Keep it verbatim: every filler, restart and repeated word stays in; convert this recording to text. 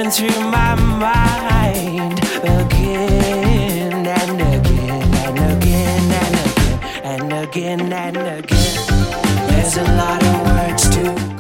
running through my mind again and again and again and again and again and again. There's a lot of words to